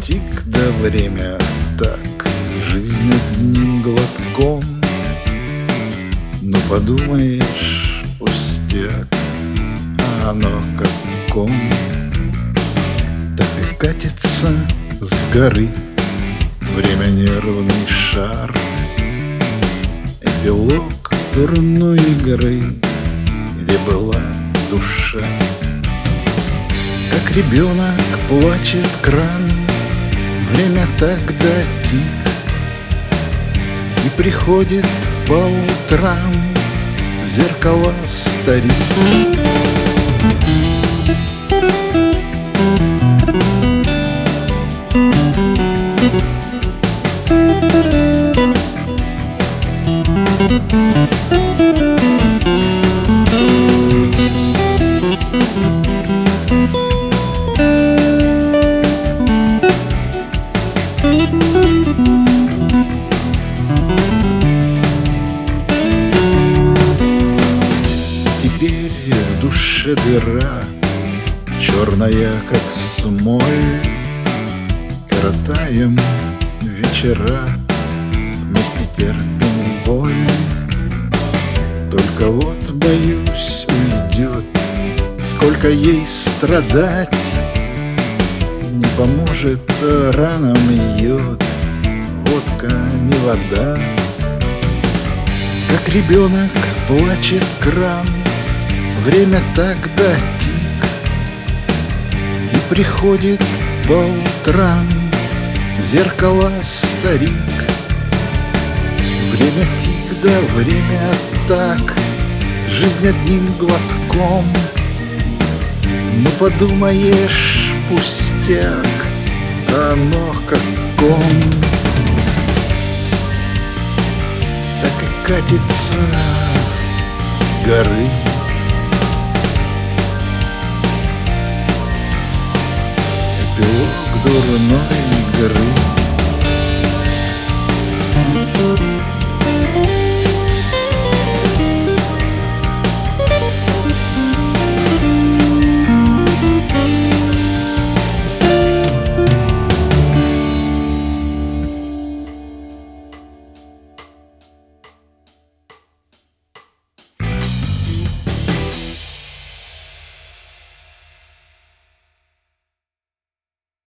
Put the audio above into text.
тик да время так, жизнь одним глотком. Ну подумаешь, пустяк, а оно как ком. Так и катится с горы время нервный шар. Эпилог дурной игры, где была душа. Как ребенок плачет кран, время тогда тик. И приходит по утрам в зеркала старик. Теперь в душе дыра, черная, как смоль. Коротаем вечера, вместе терпим боль. Только вот, боюсь, уйдет, сколько ей страдать. Не поможет, ранам йод, водка не вода. Как ребенок плачет кран, время тогда тик. И приходит по утрам в зеркала старик. Время тик, да время так, жизнь одним глотком. Ну подумаешь, пустяк, а оно как ком. Так и катится с горы эпилог дурной игры.